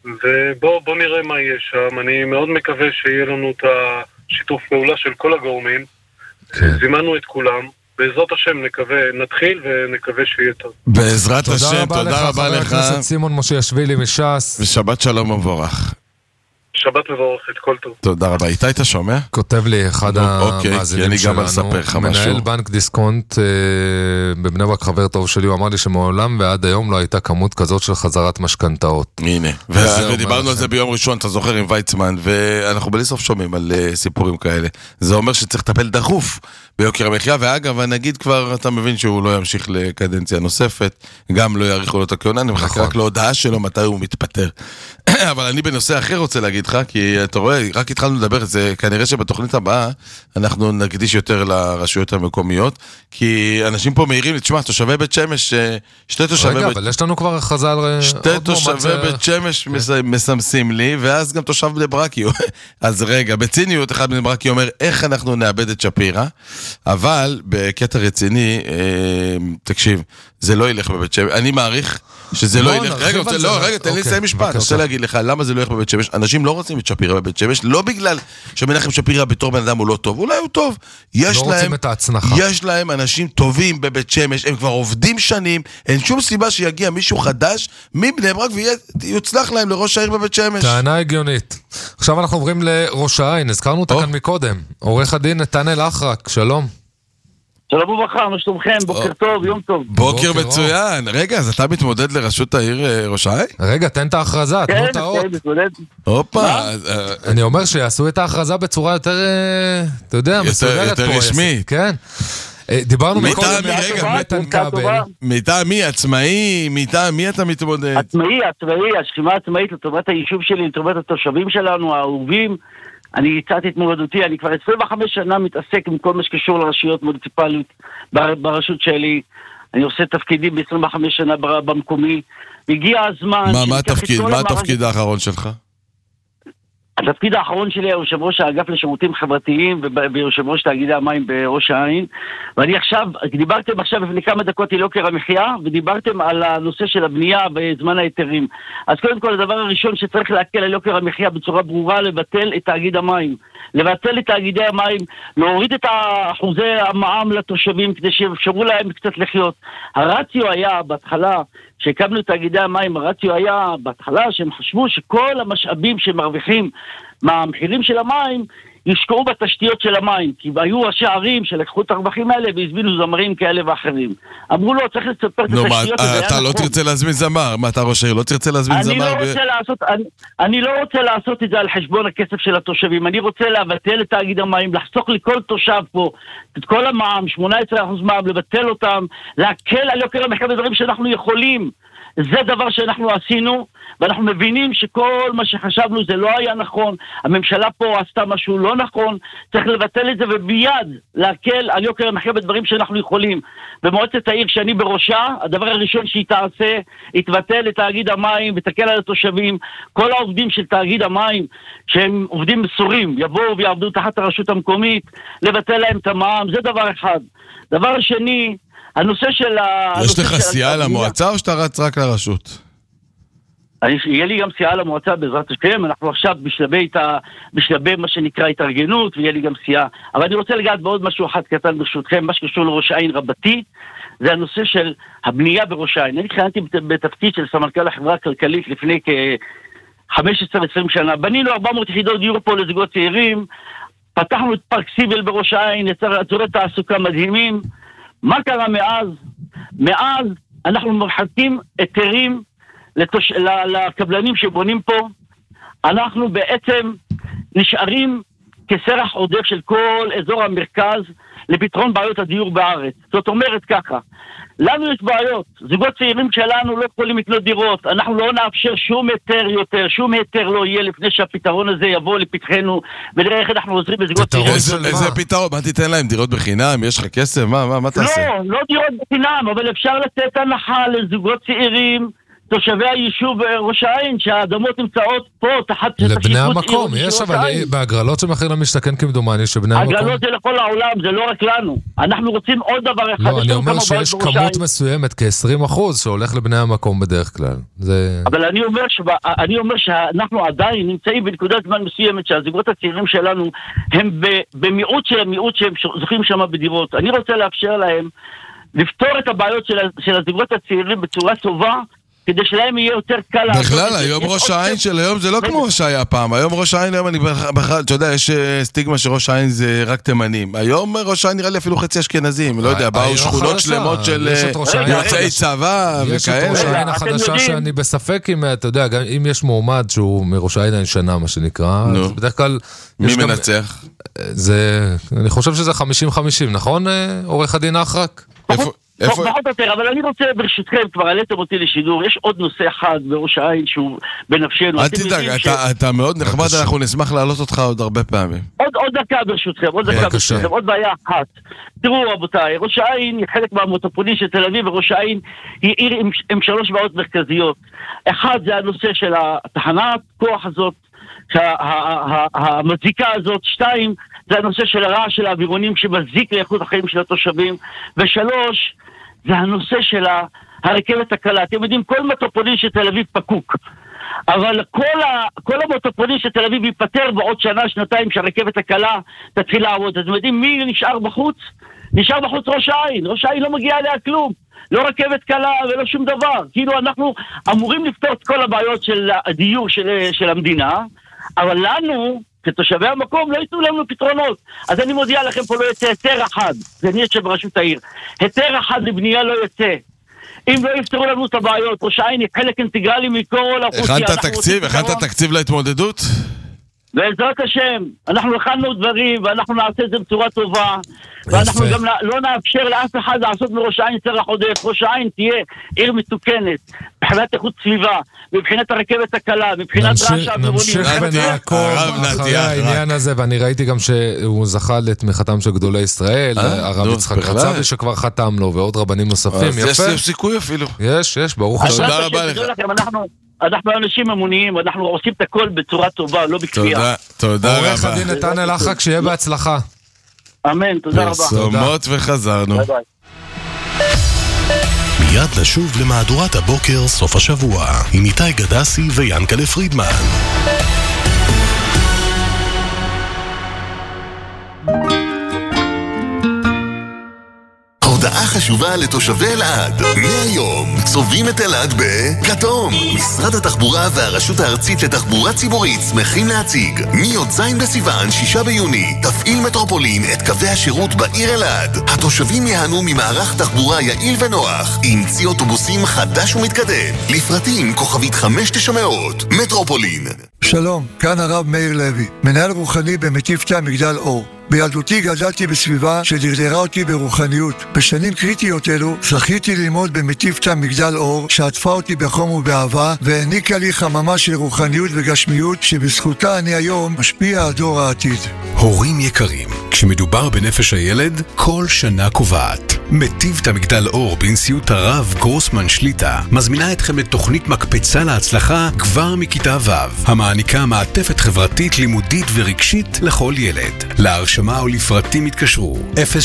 ובוא נראה מה יהיה שם. אני מאוד מקווה שיהיה לנו את השיתוף פעולה של כל הגורמים. זימנו את כולם. בעזרת השם נתחיל ונקווה שיהיה טוב. בעזרת השם, תודה רבה לך. חבר הכנסת סימון מושיאשוילי מש"ס. ושבת שלום מבורך. שבת מבורכת, כל טוב. תודה רבה. איתי, אתה שומע? כותב לי אחד המאזינים שלנו, מנהל בנק דיסקונט בבני ברק, חבר טוב שלי, הוא אמר לי שמעולם ועד היום לא הייתה כמות כזאת של חזרת משכנתאות. הנה, ודיברנו על זה ביום ראשון, אתה זוכר, עם ויצמן, ואנחנו בלי סוף שומעים על סיפורים כאלה. זה אומר שצריך לטפל דחוף ביוקר המחיה, ואגב, הנגיד כבר, אתה מבין שהוא לא ימשיך לקדנציה נוספת, גם לא יאריכו לו את הכהונה, אני מחכה רק להודעה שלו מתי הוא מתפטר. אבל אני בנושא אחר רוצה להגיד לך, כי אתה רואה, רק התחלנו לדבר את זה, כנראה שבתוכנית הבאה אנחנו נקדיש יותר לרשויות המקומיות, כי אנשים פה מהירים, תשמע, תושבי בית שמש, שתי תושבי רגע, אבל יש לנו כבר הכרזה על... שתי תושבי בית שמש מסמסים לי, ואז גם תושב בני ברק, אז רגע, בציניות אחד בני ברק אומר, איך אנחנו נאבד את שפירא, אבל בקטע רציני, תקשיב, זה לא ילך בבית שמש, אני מעריך שזה לא ילך, רגע, תן לי לסיים משפט, אני רוצה להגיד לך, למה זה לא ילך בבית שמש, אנשים לא רוצים את שפירא בבית שמש, לא בגלל שמנחם שפירא בתור בן אדם הוא לא טוב, אולי הוא טוב, יש להם אנשים טובים בבית שמש, הם כבר עובדים שנים, אין שום סיבה שיגיע מישהו חדש מבני ברק ויוצלח להם לראש העיר בבית שמש. טענה הגיונית. עכשיו אנחנו עוברים לראש העין, הזכרנו אותה כאן מקודם, עורך הדין נתנאל אחרק, שלום. שלום וברכה, מה שלומכם? בוקר טוב, יום טוב. בוקר מצוין. רגע, אז אתה מתמודד לראשות העיר ראש העין? רגע, תן את ההכרזה, תנו את האות. כן, מתמודד. הופה. אני אומר שיעשו את ההכרזה בצורה יותר, אתה יודע, מסודרת פה. יותר רשמית. כן. דיברנו מקודם מטעם כבל. מטעם מי? עצמאי? מטעם מי אתה מתמודד? עצמאי, השכימה עצמאית לטובת היישוב שלי, לטובת התושבים שלנו, האהובים. אני הצעתי את מולדותי, אני כבר 25 שנה מתעסק עם כל מה שקשור לרשויות מוניציפליות ברשות שלי. אני עושה תפקידים ב-25 שנה במקומי. הגיע הזמן... מה התפקיד האחרון שלך? התפקיד האחרון שלי היה יושב ראש האגף לשירותים חברתיים ויושב ראש תאגידי המים בראש העין, ואני עכשיו, דיברתם עכשיו לפני כמה דקות על יוקר המחיה, ודיברתם על הנושא של הבנייה בזמן ההיתרים. אז קודם כל, הדבר הראשון שצריך להקל על יוקר המחיה בצורה ברורה, לבטל את תאגיד המים. לבטל את תאגידי המים, להוריד את אחוזי המע"מ לתושבים כדי שיאפשרו להם קצת לחיות. הרציו היה בהתחלה, שהקמנו את תאגידי המים, הרציו היה בהתחלה שהם חשבו שכל המשאבים שמרוויחים מהמחירים של המים ישקעו בתשתיות של המים, כי היו ראשי ערים שלקחו את הרווחים האלה והזמינו זמרים כאלה ואחרים. אמרו לו, צריך לספר את התשתיות. אתה לא תרצה להזמין זמר? מה, אתה ראש העיר לא תרצה להזמין זמר? אני לא רוצה לעשות את זה על חשבון הכסף של התושבים. אני רוצה לבטל את תאגיד המים, לחסוך לכל תושב פה את כל המע"מ, 18% מע"מ, לבטל אותם, להקל על יוקר המחיה בדברים שאנחנו יכולים. זה דבר שאנחנו עשינו, ואנחנו מבינים שכל מה שחשבנו זה לא היה נכון, הממשלה פה עשתה משהו לא נכון, צריך לבטל את זה וביד להקל על יוקר המחיה בדברים שאנחנו יכולים. במועצת העיר שאני בראשה, הדבר הראשון שהיא תעשה, היא תבטל את תאגיד המים ותקל על התושבים. כל העובדים של תאגיד המים, שהם עובדים מסורים, יבואו ויעבדו תחת הרשות המקומית, לבטל להם את המע"מ, זה דבר אחד. דבר שני, הנושא של... יש לך סיעה למועצה או שאתה רץ רק לרשות? יהיה לי גם סיעה למועצה בעזרת השם, אנחנו עכשיו בשלבי מה שנקרא התארגנות, ויהיה לי גם סיעה. אבל אני רוצה לגעת בעוד משהו אחד קטן ברשותכם, מה שקשור לראש העין רבתי, זה הנושא של הבנייה בראש העין. אני התחלתי בתפקיד של סמנכ"ל החברה הכלכלית לפני כ-15-20 שנה. בנינו 400 יחידות דיור פה לזוגות צעירים, פתחנו את פארק סיבל בראש העין, יצר אזורי תעסוקה מדהימים. מה קרה מאז? מאז אנחנו מחלקים היתרים לקבלנים שבונים פה. אנחנו בעצם נשארים כסרח עודף של כל אזור המרכז לפתרון בעיות הדיור בארץ. זאת אומרת ככה, לנו יש בעיות, זוגות צעירים שלנו לא יכולים לקנות דירות, אנחנו לא נאפשר שום היתר יותר, שום היתר לא יהיה לפני שהפתרון הזה יבוא לפתחנו, ונראה איך אנחנו עוזרים בזוגות צעירים. איזה פתרון? מה תיתן להם? דירות בחינם? יש לך כסף? מה תעשה? לא דירות בחינם, אבל אפשר לתת הנחה לזוגות צעירים תושבי היישוב ראש העין, שהאדמות נמצאות פה תחת לבני המקום, יש אבל בהגרלות של מחיר למשתכן כמדומני שבני המקום... הגרלות זה לכל העולם, זה לא רק לנו. אנחנו רוצים עוד דבר אחד. לא, אני אומר שיש כמות מסוימת, כ-20% שהולך לבני המקום בדרך כלל. אבל אני אומר שאנחנו עדיין נמצאים בנקודת זמן מסוימת שהזוגות הצעירים שלנו הם במיעוט של המיעוט שהם זוכים שם בדירות. אני רוצה לאפשר להם לפתור את הבעיות של הזוגות הצעירים בצורה טובה, כדי שלהם יהיה יותר קל... בכלל, היום ראש העין של היום זה לא כמו שהיה פעם. היום ראש העין, היום אני בכלל, אתה יודע, יש סטיגמה שראש העין זה רק תימנים. היום ראש העין נראה לי אפילו חצי אשכנזים. לא יודע, באו שכונות שלמות של יוצאי צבא וכאלה. יש את ראש העין החדשה שאני בספק אם, אתה יודע, אם יש מועמד שהוא מראש העין הישנה, מה שנקרא, אז בדרך כלל... מי מנצח? אני חושב שזה 50-50, נכון, עורך הדין אחרק? פחות יותר, אבל אני רוצה ברשותכם, כבר עליתם אותי לשידור, יש עוד נושא אחד בראש העין שהוא בנפשנו. אל תדאג, אתה מאוד נחמד, אנחנו נשמח להעלות אותך עוד הרבה פעמים. עוד דקה ברשותכם, עוד בעיה אחת. תראו רבותיי, ראש העין היא חלק מהמטרופולין של תל אביב, וראש העין היא עיר עם 3 בעיות מרכזיות. אחד זה הנושא של התחנת כוח הזאת, המזיקה הזאת. 2 זה הנושא של הרעש של האווירונים שמזיק לאיכות החיים של התושבים. 3 זה הנושא של הרכבת הקלה. אתם יודעים, כל מטרופולין של תל אביב פקוק, אבל כל המטרופולין של תל אביב ייפטר בעוד שנה, שנתיים, שהרכבת הקלה תתחיל לעבוד. אז אתם יודעים מי נשאר בחוץ? נשאר בחוץ ראש העין. ראש העין לא מגיע אליה כלום, לא רכבת קלה ולא שום דבר. כאילו אנחנו אמורים לפתור את כל הבעיות של הדיור של המדינה, אבל לנו כתושבי המקום לא ייתנו לנו פתרונות. אז אני מודיע לכם, פה לא יצא היתר אחד, זה אני יושב בראשות העיר, היתר אחד לבנייה לא יצא. אם לא יפתרו לנו את הבעיות, ראש העין היא חלק אינטגרלי מכל האוכלוסייה. הכנת תקציב להתמודדות? בעזרת השם, אנחנו הכנו דברים, ואנחנו נעשה את זה בצורה טובה, ואנחנו גם לא נאפשר לאף אחד לעשות מראש העין סרח עודף. ראש העין תהיה עיר מתוקנת, מבחינת איכות סביבה, מבחינת הרכבת הקלה, מבחינת רעש האווירונים. נמשיך ונעקוב אחרי העניין הזה, ואני ראיתי גם שהוא זכה לתמיכתם של גדולי ישראל, הרב יצחק רצבי שכבר חתם לו, ועוד רבנים נוספים. יש סיכוי אפילו. יש, ברוך השם. תודה רבה לך. אנחנו אנשים אמוניים, אנחנו עושים את הכל בצורה טובה, לא בכפייה. תודה רבה. עורך הדין נתנאל אחק, שיהיה בהצלחה. אמן, תודה רבה. פרסומות וחזרנו. ביי ביי. מיד לשוב למהדורת הבוקר סוף השבוע, עם איתי גדסי ויאנקלה פרידמן. הודעה חשובה לתושבי אלעד. מהיום צובעים את אלעד בכתום. משרד התחבורה והרשות הארצית לתחבורה ציבורית שמחים להציג מי"ז בסיוון 6 ביוני תפעיל מטרופולין את קווי השירות בעיר אלעד. התושבים יהנו ממערך תחבורה יעיל ונוח עם צי אוטובוסים חדש ומתקדם. לפרטים כוכבית 5900. מטרופולין. שלום, כאן הרב מאיר לוי, מנהל רוחני במטיפתא מגדל אור. בילדותי גדלתי בסביבה שדרדרה אותי ברוחניות. בשנים קריטיות אלו זכיתי ללמוד במטיפתא מגדל אור, שעטפה אותי בחום ובאהבה והעניקה לי חממה של רוחניות וגשמיות שבזכותה אני היום משפיע על דור העתיד. הורים יקרים, כשמדובר בנפש הילד, כל שנה קובעת. מטיפתא מגדל אור בנשיאות הרב גרוסמן שליטה מזמינה אתכם לתוכנית מקפצה להצלחה כבר מכיתה ו', המעניקה מעטפת חברתית, לימודית ורגשית לכל ילד. להרשמה או לפרטים התקשרו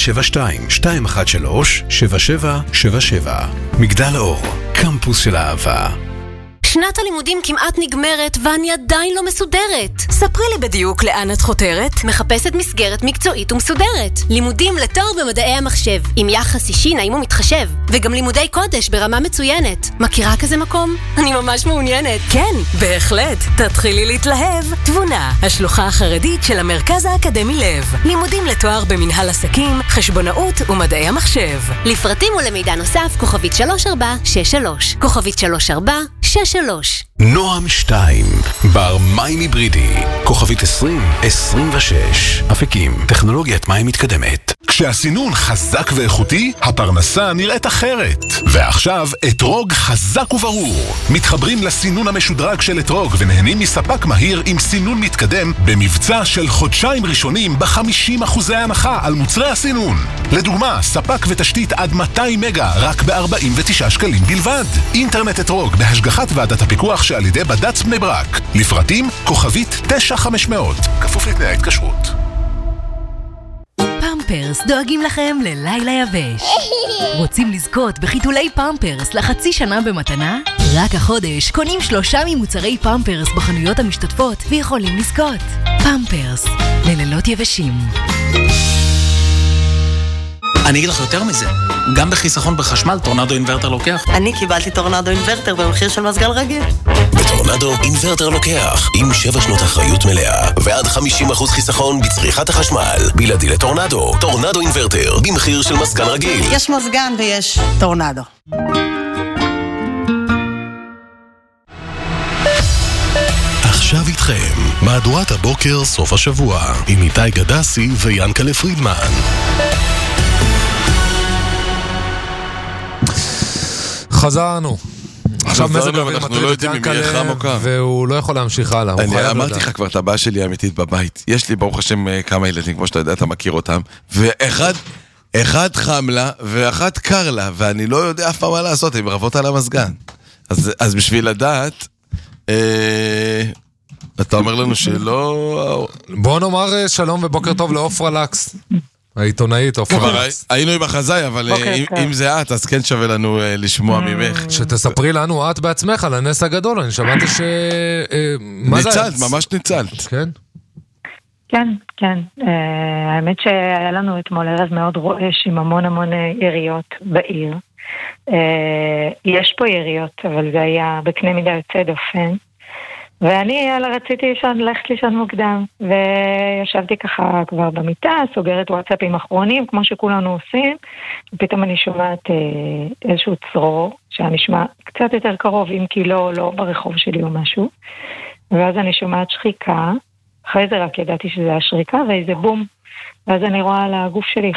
072-213-7777. מגדל אור, קמפוס של אהבה. שנת הלימודים כמעט נגמרת ואני עדיין לא מסודרת. ספרי לי בדיוק לאן את חותרת. מחפשת מסגרת מקצועית ומסודרת. לימודים לתואר במדעי המחשב, עם יחס אישי נעים ומתחשב, וגם לימודי קודש ברמה מצוינת. מכירה כזה מקום? אני ממש מעוניינת. כן, בהחלט. תתחילי להתלהב. תבונה, השלוחה החרדית של המרכז האקדמי לב. לימודים לתואר במנהל עסקים, חשבונאות ומדעי המחשב. לפרטים ולמידע נוסף, כוכבית 3463. כוכבית 3463. נועם 2, בר מים היברידי, כוכבית 2026, אפיקים, טכנולוגיית מים מתקדמת. כשהסינון חזק ואיכותי, הפרנסה נראית אחרת. ועכשיו, אתרוג חזק וברור. מתחברים לסינון המשודרג של אתרוג ונהנים מספק מהיר עם סינון מתקדם במבצע של חודשיים ראשונים ב-50% הנחה על מוצרי הסינון. לדוגמה, ספק ותשתית עד 200 מגה רק ב-49 שקלים בלבד. אינטרנט אתרוג בהשגחת ועדת הפיקוח שעל ידי בד"ץ בני ברק. לפרטים כוכבית 9500. כפוף לתנאי ההתקשרות. פמפרס דואגים לכם ללילה יבש. רוצים לזכות בחיתולי פמפרס לחצי שנה במתנה? רק החודש קונים 3 ממוצרי פמפרס בחנויות המשתתפות ויכולים לזכות. פמפרס, ללילות יבשים. אני אגיד לך יותר מזה, גם בחיסכון בחשמל טורנדו אינברטר לוקח. אני קיבלתי טורנדו אינברטר במחיר של מזגן רגיל. בטורנדו אינברטר לוקח, עם 7 שנות אחריות מלאה, ועד 50% חיסכון בצריכת החשמל. בלעדי לטורנדו, טורנדו אינברטר, במחיר של מזגן רגיל. יש מזגן ויש טורנדו. עכשיו איתכם, מהדורת הבוקר סוף השבוע, עם איתי גדסי ויאנקלה פרידמן. חזרנו. עכשיו מזג האוויר אנחנו לא יודעים אם יהיה חם או קר. והוא לא יכול להמשיך הלאה. אני אמרתי לך כבר את הבעיה שלי האמיתית בבית. יש לי ברוך השם כמה ילדים, כמו שאתה יודע, אתה מכיר אותם, ואחד חם לה ואחד קר לה, ואני לא יודע אף פעם מה לעשות, הם רבות על המזגן. אז בשביל לדעת, אתה אומר לנו שלא... בוא נאמר שלום ובוקר טוב לאופרה לקס. העיתונאית כבר היינו עם החזאי, אבל אם זה את, אז כן שווה לנו לשמוע ממך. שתספרי לנו את בעצמך על הנס הגדול. אני שמעתי ניצלת, ממש ניצלת. כן? כן. האמת שהיה לנו אתמול ערב מאוד רועש עם המון יריות בעיר. יש פה יריות, אבל זה היה בקנה מידה יוצא דופן. ואני רציתי ללכת לישון מוקדם, וישבתי ככה כבר במיטה, סוגרת וואטסאפים אחרונים, כמו שכולנו עושים, ופתאום אני שומעת איזשהו צרור, שהיה נשמע קצת יותר קרוב, אם כי לא ברחוב שלי או משהו, ואז אני שומעת שחיקה, אחרי זה רק ידעתי שזה השריקה, ואיזה בום, ואז אני רואה על הגוף שלי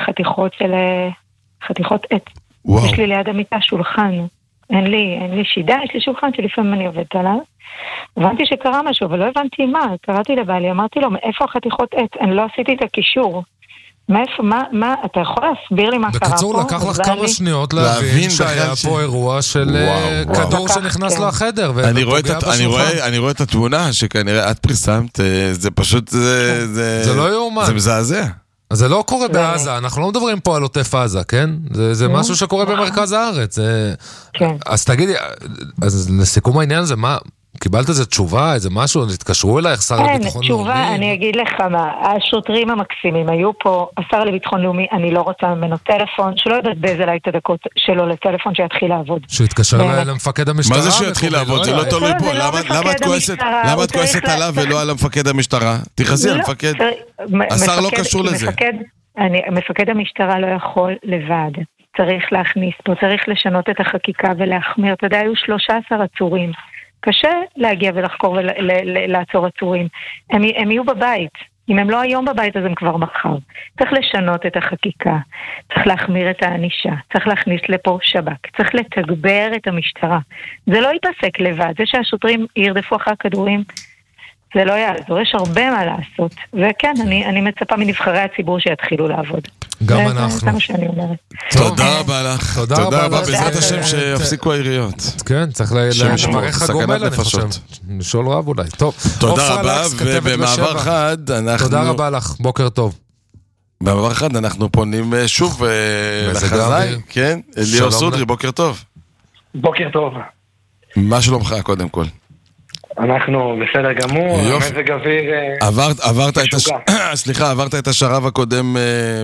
חתיכות עט. וואו. יש לי ליד המיטה שולחן, אין לי שידה, יש לי שולחן שלפעמים אני עובדת עליו, הבנתי שקרה משהו, אבל לא הבנתי מה, קראתי לבעלי, אמרתי לו, מאיפה החתיכות עץ? אני לא עשיתי את הקישור. מאיפה, מה, אתה יכול להסביר לי מה קרה פה? בקיצור, לקח לך כמה שניות להבין שהיה פה אירוע של כדור שנכנס לחדר. אני רואה את התמונה שכנראה את פרסמת, זה פשוט, זה לא יאומן. זה מזעזע. אז זה לא קורה בעזה, אנחנו לא מדברים פה על עוטף עזה, כן? זה משהו שקורה במרכז הארץ. אז תגידי, אז לסיכום העניין הזה, מה... קיבלת איזה תשובה, איזה משהו, התקשרו אלייך, שר לביטחון לאומי? אין, תשובה, אני אגיד לך מה, השוטרים המקסימים היו פה, השר לביטחון לאומי, אני לא רוצה ממנו טלפון, שלא יבזבז עליי את הדקות שלו לטלפון שיתחיל לעבוד. שיתקשר למפקד המשטרה. מה זה שיתחיל לעבוד? זה לא תלוי פה, למה את כועסת עליו ולא על המפקד המשטרה? תיחסי על המפקד, השר לא קשור לזה. מפקד המשטרה לא יכול לבד. צריך להכניס פה, צריך לשנות את החקיקה ולהחמיר. אתה יודע, היו 13 עצורים. קשה להגיע ולחקור ולעצור עצורים. הם יהיו בבית. אם הם לא היום בבית, אז הם כבר מחר. צריך לשנות את החקיקה. צריך להחמיר את הענישה. צריך להכניס לפה שב"כ. צריך לתגבר את המשטרה. זה לא ייפסק לבד. זה שהשוטרים ירדפו אחר כדורים, זה לא יעזור. יש הרבה מה לעשות. וכן, אני מצפה מנבחרי הציבור שיתחילו לעבוד. גם אנחנו. זה מה שאני אומרת. תודה רבה לך. תודה רבה. בעזרת השם שיפסיקו העיריות. כן, צריך למערך הגומל, אני חושב. לשאול רב אולי. טוב. תודה רבה, ובמעבר חד אנחנו... תודה רבה לך, בוקר טוב. במעבר חד אנחנו פונים שוב לחזאי. כן, אליאור סודרי, בוקר טוב. בוקר טוב. מה שלומך קודם כל? אנחנו בסדר גמור, מזג אוויר עברת את השרב הקודם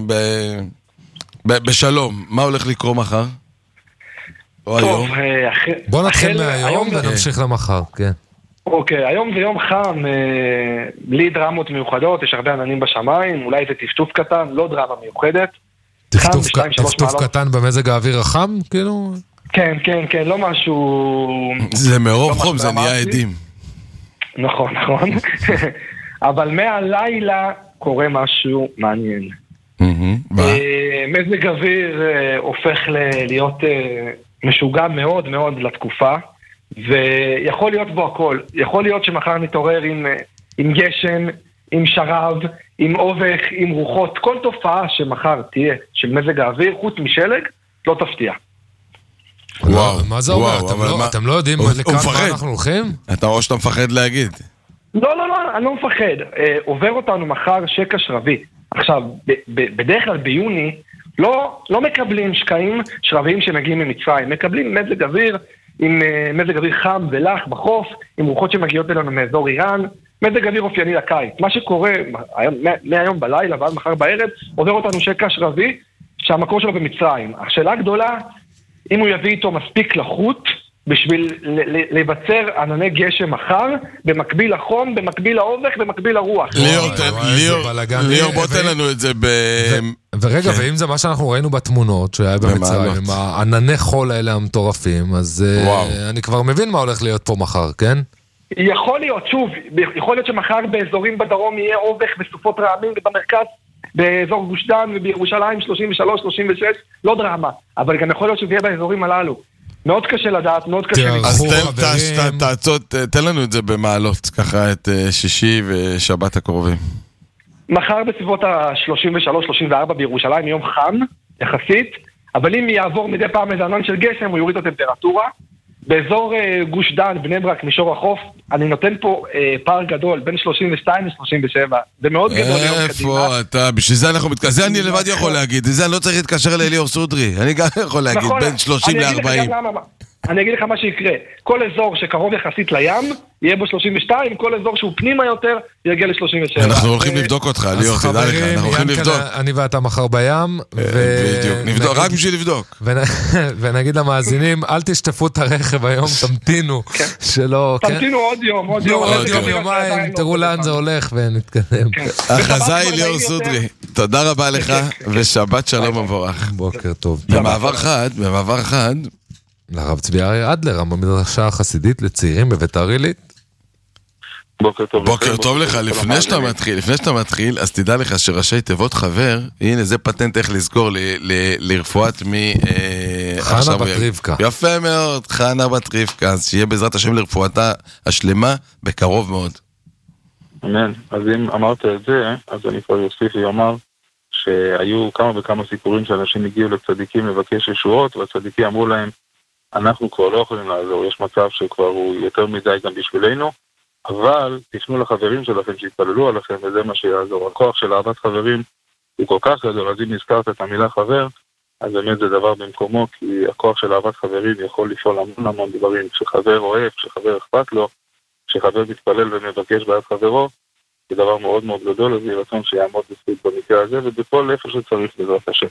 בשלום. מה הולך לקרוא מחר? או היום? בוא נתחיל מהיום ונמשיך למחר, כן. אוקיי, היום זה יום חם, בלי דרמות מיוחדות, יש הרבה עננים בשמיים, אולי זה טפטוף קטן, לא דרמה מיוחדת. טפטוף קטן במזג האוויר החם, כאילו? כן, לא משהו... זה מרוב חום, זה נהיה עדים. נכון. אבל מהלילה קורה משהו מעניין. מזג אוויר הופך להיות משוגע מאוד מאוד לתקופה, ויכול להיות בו הכל. יכול להיות שמחר נתעורר עם גשם, עם שרב, עם אובך, עם רוחות. כל תופעה שמחר תהיה של מזג האוויר, חוץ משלג, לא תפתיע. וואו, מה זה אומר? אתם לא יודעים לכאן מה אנחנו הולכים? אתה או שאתה מפחד להגיד. לא, אני לא מפחד. עובר אותנו מחר שקע שרבי. עכשיו, בדרך כלל ביוני לא מקבלים שקעים שרביים שמגיעים ממצרים. מקבלים מזג אוויר עם מזג אוויר חם ולח בחוף, עם רוחות שמגיעות אלינו מאזור איראן. מזג אוויר אופייני לקיץ. מה שקורה מהיום בלילה ועד מחר בערב, עובר אותנו שקע שרבי שהמקור שלו במצרים. השאלה הגדולה, אם הוא יביא איתו מספיק לחות בשביל לבצר ענני גשם מחר, במקביל לחום, במקביל לאובך, במקביל לרוח. ליאור, בוא תן לנו את זה ורגע, ואם זה מה שאנחנו ראינו בתמונות שהיה במצרים, עם הענני חול האלה המטורפים, אז אני כבר מבין מה הולך להיות פה מחר, כן? יכול להיות, שוב, יכול להיות שמחר באזורים בדרום יהיה אובך בסופות רעמים, ובמרכז באזור גוש דן ובירושלים 33, 36, לא דרמה, אבל גם יכול להיות שזה יהיה באזורים הללו. מאוד קשה לדעת, מאוד קשה לדעת. אז תן לנו את זה במעלות, ככה את שישי ושבת הקרובים. מחר בסביבות ה-33, 34 בירושלים, יום חם, יחסית, אבל אם יעבור מדי פעם איזה ענן של גשם, הוא יוריד את הטמפרטורה. באזור גוש דן, בני ברק, מישור החוף, אני נותן פה פער גדול, בין 32 ל-37. זה מאוד גדול ליום קדימה. איפה אתה? בשביל זה אנחנו מתקשר. זה אני לבד יכול להגיד. זה אני לא צריך להתקשר לליאור סודרי. אני גם יכול להגיד, בין 30 ל-40. אני אגיד לך מה שיקרה. כל אזור שקרוב יחסית לים, יהיה בו 32, כל אזור שהוא פנימה יותר, יגיע ל-37. אנחנו הולכים לבדוק אותך, ליאור, תדע לך. אנחנו הולכים לבדוק. אני ואתה מחר בים. בדיוק, רק בשביל לבדוק. ונגיד למאזינים, אל תשטפו את הרכב היום, תמתינו. תמתינו עוד יום, עוד יומיים, תראו לאן זה הולך ונתקדם. החזה היא ליאור סודרי. תודה רבה לך, ושבת שלום מבורך. בוקר טוב. במעבר חד, לרב צבי אריה אדלר, המדרשה החסידית לצעירים בבית עילית. בוקר טוב לך. לפני שאתה מתחיל, אז תדע לך שראשי תיבות חבר, הנה זה פטנט איך לזכור לרפואת חנה בת רבקה. יפה מאוד, חנה בת רבקה, אז שיהיה בעזרת השם לרפואתה השלמה בקרוב מאוד. אמן. אז אם אמרת את זה, אז אני כבר יוסיף ויאמר שהיו כמה וכמה סיפורים שאנשים הגיעו לצדיקים לבקש ישועות, והצדיקים אמרו להם, אנחנו כבר לא יכולים לעזור, יש מצב שכבר הוא יותר מדי גם בשבילנו, אבל תפנו לחברים שלכם שיתפללו עליכם, וזה מה שיעזור. הכוח של אהבת חברים הוא כל כך גדול, אז אם נזכרת את המילה חבר, אז באמת זה דבר במקומו, כי הכוח של אהבת חברים יכול לפעול המון דברים. כשחבר אוהב, כשחבר אכפת לו, כשחבר מתפלל ומבקש בעד חברו, זה דבר מאוד מאוד גדול, אז יהיה רצון שיעמוד בסביב במקרה הזה, ובכל איפה שצריך בעזרת השם.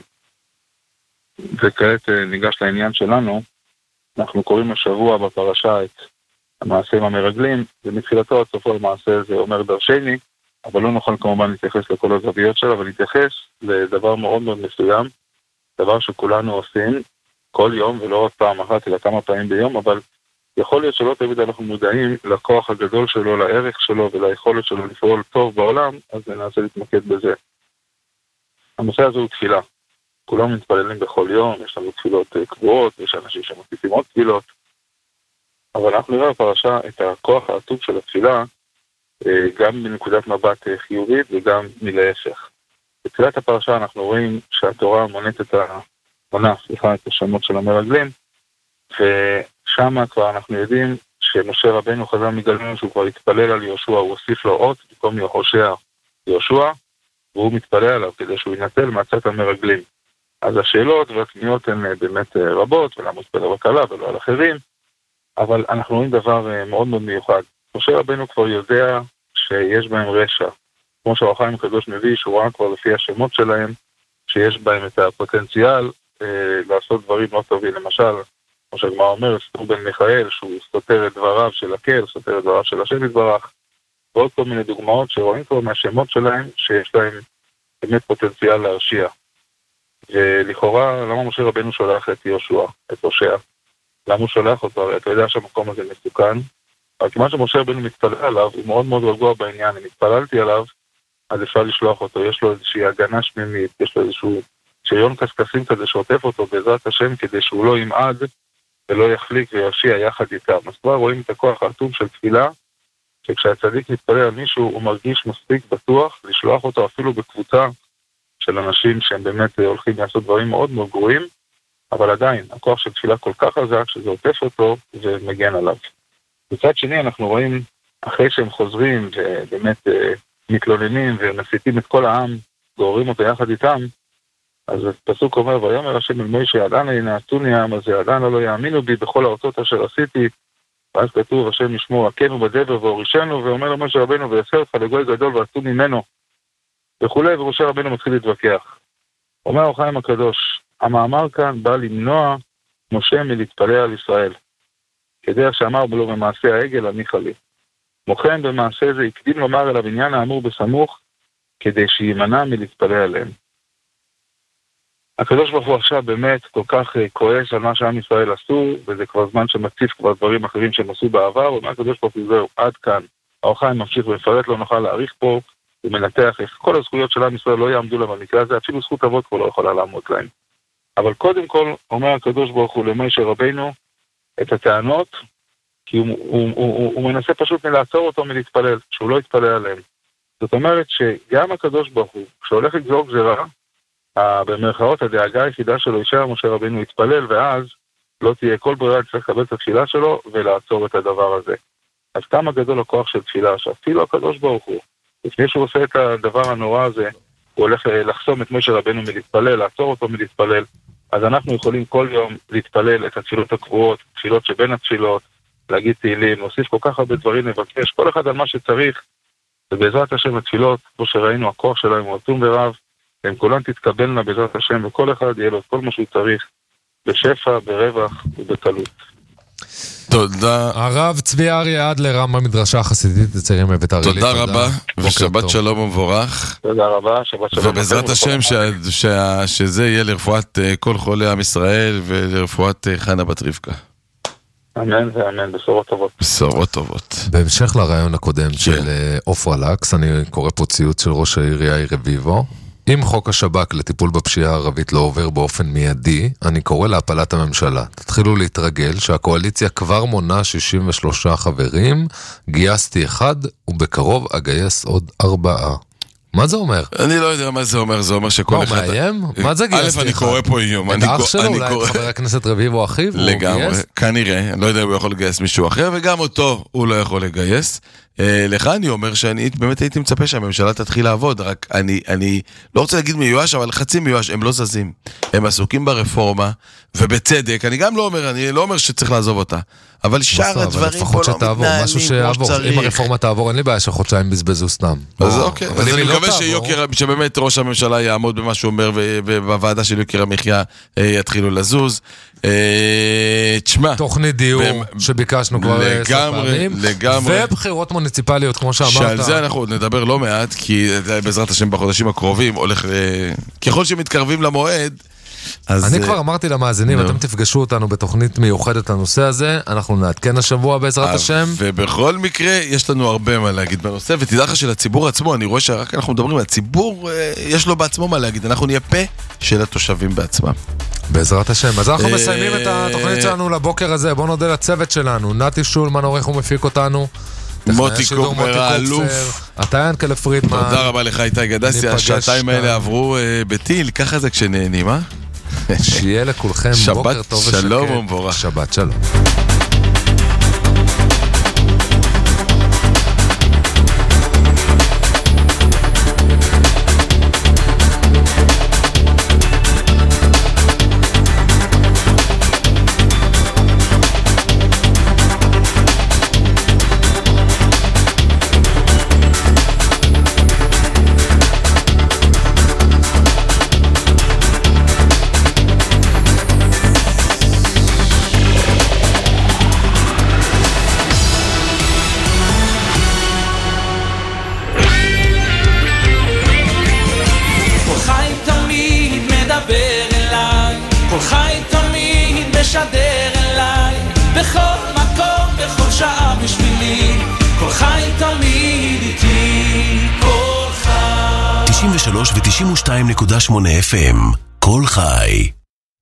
וכעת ניגש לעניין שלנו, אנחנו קוראים השבוע בפרשה את המעשים המרגלים, ומתחילתו עד סופו המעשה זה אומר דרשני, אבל לא נוכל כמובן להתייחס לכל הזוויות שלה, אבל להתייחס לדבר מאוד מאוד מסוים, דבר שכולנו עושים כל יום, ולא רק פעם אחת, אלא כמה פעמים ביום, אבל יכול להיות שלא תמיד אנחנו מודעים לכוח הגדול שלו, לערך שלו וליכולת שלו לפעול טוב בעולם, אז ננסה להתמקד בזה. הנושא הזה הוא תפילה. כולם מתפללים בכל יום, יש לנו תפילות קבועות, יש אנשים שמוסיפים עוד תפילות, אבל אנחנו נראה בפרשה את הכוח העצום של התפילה, גם בנקודת מבט חיובית וגם מלהפך. בתחילת הפרשה אנחנו רואים שהתורה מונה את השמות של המרגלים, ושם כבר אנחנו יודעים שמשה רבנו חזר מגלנו שהוא כבר התפלל על יהושע, הוא הוסיף לו אות במקום יהושע יהושע, והוא מתפלל עליו כדי שהוא ינצל מעצת המרגלים. אז השאלות והתמיהות הן באמת רבות, ולמה מתפלל רק עליו ולא על אחרים, אבל אנחנו רואים דבר מאוד מאוד מיוחד. משה רבנו כבר יודע שיש בהם רשע. כמו שהאור החיים הקדוש מביא, שהוא ראה כבר לפי השמות שלהם, שיש בהם את הפוטנציאל לעשות דברים לא טובים. למשל, כמו שהגמרא אומרת, סתור בן מיכאל, שהוא סותר את דבריו של הקל, סותר את דבריו של השם יתברך, ועוד כל מיני דוגמאות שרואים כבר מהשמות שלהם, שיש להם באמת פוטנציאל להרשיע. ולכאורה, למה משה רבנו שולח את יהושע, את הושע? למה הוא שולח אותו? הרי אתה יודע שהמקום הזה מסוכן. אבל כיוון שמשה רבנו מתפלל עליו, הוא מאוד מאוד רגוע בעניין. אם התפללתי עליו, אז אפשר לשלוח אותו. יש לו איזושהי הגנה שממית, יש לו איזושהי שריון קסקסים כזה שעוטף אותו בעזרת השם כדי שהוא לא ימעד ולא יחליק ויושיע יחד איתם. אז כבר רואים את הכוח העצום של תפילה, שכשהצדיק מתפלל על מישהו הוא מרגיש מספיק בטוח לשלוח אותו אפילו בקבוצה של אנשים שהם באמת הולכים לעשות דברים מאוד מאוד גרועים, אבל עדיין הכוח של תפילה כל כך חזק שזה עוטף אותו ומגן עליו. בצד שני אנחנו רואים אחרי שהם חוזרים ובאמת מתלוננים ומסיתים את כל העם, גוררים אותו יחד איתם, אז הפסוק אומר, ויאמר השם אל משה, ידענה ינעצוני העם הזה, ידענה לא יאמינו בי בכל האותות אשר עשיתי, ואז כתוב השם ישמור הכנו בדבר והורישנו, ואומר למשה רבנו ויעשה אותך לגוי גדול ועשו ממנו, וכולי, ומשה רבנו מתחיל להתווכח. אומר אור החיים הקדוש, המאמר כאן בא למנוע משה מלהתפלא על ישראל, כדרך שאמר לו במעשה העגל הניחא לי. מוכן במעשה זה הקדים לומר אליו עניין האמור בסמוך, כדי שימנע מלהתפלא עליהם. הקדוש ברוך הוא עכשיו באמת כל כך כועס על מה שעם ישראל עשו, וזה כבר זמן שמציף כבר דברים אחרים שהם עשו בעבר, ומה הקדוש ברוך הוא זהו, עד כאן. האור החיים ממשיך ומפרט, לא נוכל להאריך פה, ומנתח איך כל הזכויות של עם ישראל לא יעמדו להם במקרה הזה, אפילו זכות אבות כבר לא יכולה לעמוד להם. אבל קודם כל אומר הקדוש ברוך הוא למשה רבנו את הטענות, כי הוא מנסה פשוט לעצור אותו מלהתפלל, שהוא לא יתפלל עליהם. זאת אומרת שגם הקדוש ברוך הוא, כשהולך לגזור גזירה, במרכאות הדאגה היחידה שלו יישאר משה רבנו יתפלל, ואז לא תהיה כל ברירה, צריך לקבל את התפילה שלו ולעצור את הדבר הזה. אז כמה גדול הכוח של תפילה, שאפילו הקדוש ברוך הוא, לפני שהוא עושה את הדבר הנורא הזה, הוא הולך לחסום את משה רבנו מלהתפלל, לעצור אותו מלהתפלל, אז אנחנו יכולים כל יום להתפלל את התפילות הקבועות, תפילות שבין התפילות, להגיד תהילים, להוסיף כל כך הרבה דברים, לבקש, כל אחד על מה שצריך, ובעזרת השם התפילות, כמו שראינו, הכוח שלהם הוא עצום ורב, הם כולן תתקבלנה בעזרת השם, וכל אחד יהיה לו את כל מה שהוא צריך, בשפע, ברווח ובקלות. תודה. הרב צבי אריה אדלר, רם המדרשה החסידית לצעירים בבית הראלית. תודה רבה, ושבת שלום ומבורך. תודה רבה, שבת שלום. ובעזרת השם שזה יהיה לרפואת כל חולי עם ישראל, ולרפואת חנה בת רבקה. אמן ואמן, בשורות טובות. בשורות טובות. בהמשך לרעיון הקודם של עופרה לקס, אני קורא פה ציוץ של ראש העיר יאיר רביבו. אם חוק השב"כ לטיפול בפשיעה הערבית לא עובר באופן מיידי, אני קורא להפלת הממשלה. תתחילו להתרגל שהקואליציה כבר מונה 63 חברים, גייסתי 1 ובקרוב אגייס עוד 4. מה זה אומר? אני לא יודע מה זה אומר, זה אומר שכל אחד... מה, מאיים? מה זה גייסתי 1? א', אני קורא פה איום. את אח שלו, אולי את חבר הכנסת רביבו אחיו? לגמרי, כנראה, אני לא יודע אם הוא יכול לגייס מישהו אחר, וגם אותו הוא לא יכול לגייס. לך אני אומר שאני באמת הייתי מצפה שהממשלה תתחיל לעבוד, רק אני לא רוצה להגיד מיואש, אבל חצי מיואש, הם לא זזים. הם עסוקים ברפורמה, ובצדק, אני לא אומר שצריך לעזוב אותה, אבל שאר הדברים פה לא מתנהלים משהו שיעבור. אם הרפורמה תעבור, אין לי בעיה שחודשיים בזבזו סתם. אז אוקיי, אז אני מקווה שבאמת ראש הממשלה יעמוד במה שהוא אומר, ובוועדה של יוקר המחיה יתחילו לזוז. תשמע, תוכנית דיור שביקשנו כבר 10 פעמים, ובחירות מוניציפליות כמו שאמרת, שעל זה אנחנו נדבר לא מעט, כי בעזרת השם בחודשים הקרובים הולך, ככל שמתקרבים למועד, אני כבר אמרתי למאזינים, אתם תפגשו אותנו בתוכנית מיוחדת לנושא הזה, אנחנו נעדכן השבוע בעזרת השם. ובכל מקרה, יש לנו הרבה מה להגיד בנושא, ותדע לך של הציבור עצמו, אני רואה שרק אנחנו מדברים, הציבור יש לו בעצמו מה להגיד, אנחנו נהיה פה של התושבים בעצמם. בעזרת השם. אז אנחנו מסיימים את התוכנית שלנו לבוקר הזה, בואו נודה לצוות שלנו, נתי שולמן עורך ומפיק אותנו, מוטי קופר האלוף, אתה ינקלה פרידמן. תודה רבה לך איתי גדסי, השעתיים האלה עברו בטיל, ככה זה כשנהנים, אה? שיהיה לכולכם בוקר טוב ושקט. שבת שלום ומבורך. שבת שלום. משדר אליי בכל מקום, בכל שעה בשבילי, כל חי תמיד איתי, כל חי 93 ו-92.8 FM הכל חי.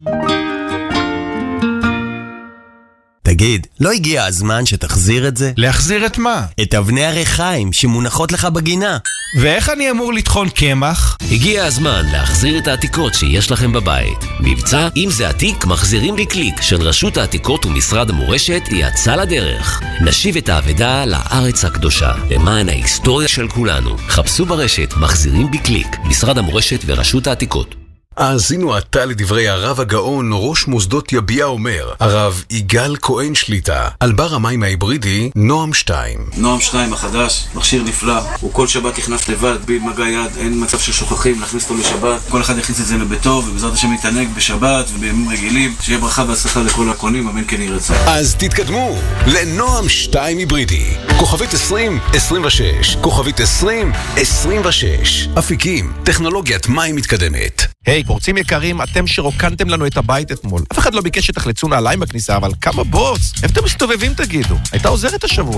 תגיד, לא הגיע הזמן שתחזיר את זה? להחזיר את מה? את אבני הריחיים שמונחות לך בגינה. ואיך אני אמור לטחון קמח? הגיע הזמן להחזיר את העתיקות שיש לכם בבית. מבצע אם זה עתיק מחזירים בקליק של רשות העתיקות ומשרד המורשת יצא לדרך. נשיב את האבדה לארץ הקדושה למען ההיסטוריה של כולנו. חפשו ברשת מחזירים בקליק, משרד המורשת ורשות העתיקות. האזינו עתה לדברי הרב הגאון ראש מוסדות יביע אומר, הרב יגאל כהן שליטה, על בר המים ההיברידי נועם 2. נועם 2 החדש, מכשיר נפלא, הוא כל שבת נכנס לבד, בלי מגע יד, אין מצב של שוכחים, להכניס אותו לשבת, כל אחד יכניס את זה לביתו, ובעזרת השם יתענג בשבת ובימים רגילים, שיהיה ברכה והצלחה לכל הקונים, אמן כן יהי רצון. אז תתקדמו לנועם 2 היברידי, כוכבית 2026, כוכבית 2026, אפיקים, טכנולוגיית מים מתקדמת. היי, פורצים יקרים, אתם שרוקנתם לנו את הבית אתמול. אף אחד לא ביקש שתחלצו נעליים בכניסה, אבל כמה בוס? איפה אתם מסתובבים תגידו? הייתה עוזרת השבוע.